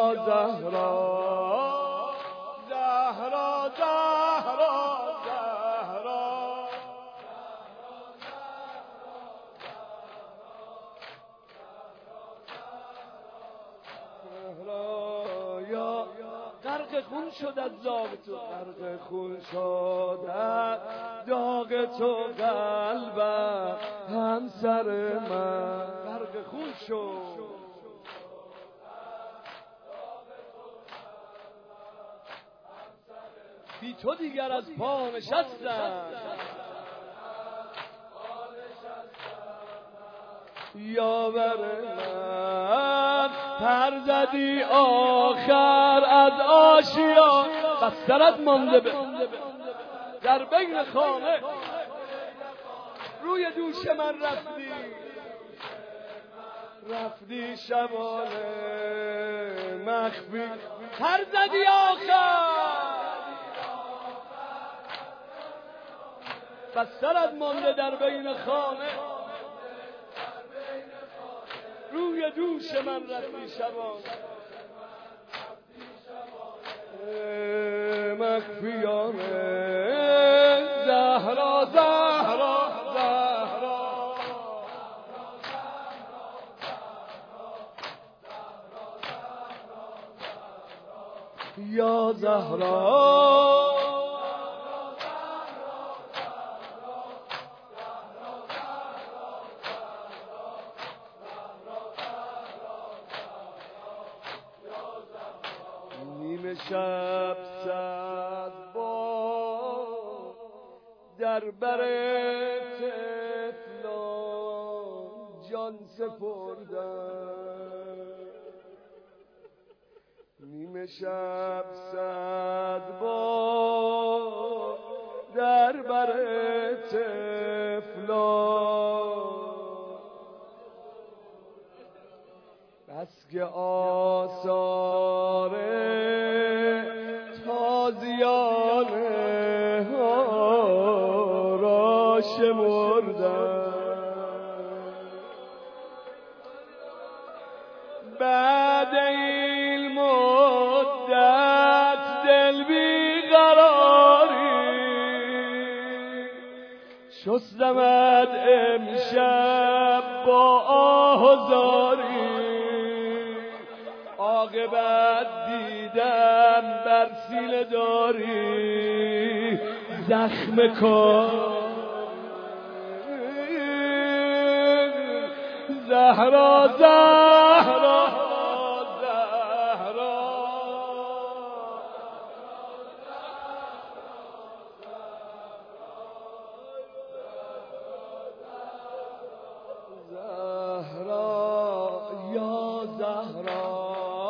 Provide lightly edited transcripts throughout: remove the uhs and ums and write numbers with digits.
یا زهرا زهرا زهرا غرق خون شد از داغ تو، غرق خون شد از داغ تو قلبم همسر من، غرق خون شد بی تو دیگر از پا نشستم، یاور من پر زدی آخر از آشیان، بسترت مانده در بین خانه، روی دوش من رفتی شبانه مخفی، پر زدی آخر بسترت مانده در بین خانه، روی دوش من رفتی شبانه مخفیانه، زهرا زهرا زهرا یا زهرا شب صد بار در بر طفلان جان سپردم، نیمه شب صد بار در بر طفلان، بس که آثار تازیانه ها را شمردم، بعد این مدت دل بیقراری شستمت امشب با آهزاری، عاقبت دیدم بر سینه داری زخم کاری، زهرا زهرا زهرا زهرا یا زهرا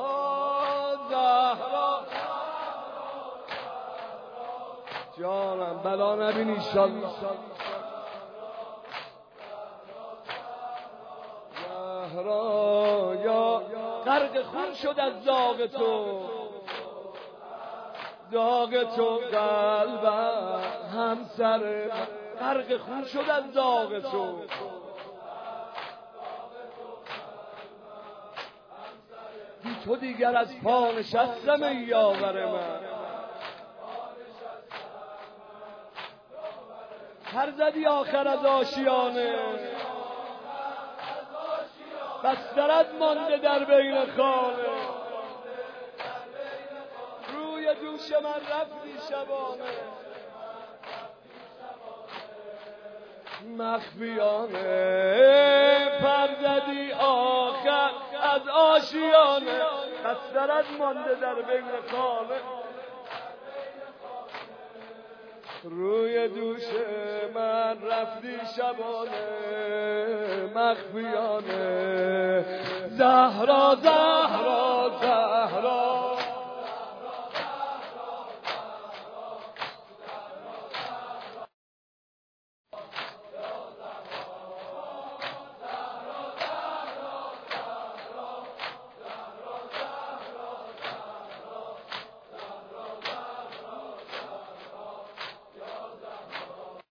جانم بلا نبینی انشالله، زهرا یا غرق خون شد از داغ تو قلبم همسر، غرق خون شد از داغ تو، بی تو دیگر از پا نشستم ای یاور من، پر زدی آخر از آشیانه، بسترت مانده در بین خانه، روی دوش من رفتی شبانه مخفیانه، پر زدی آخر از آشیانه، بسترت مانده در بین خانه، روی دوش من رفتی شبانه مخفیانه، زهرا زهرا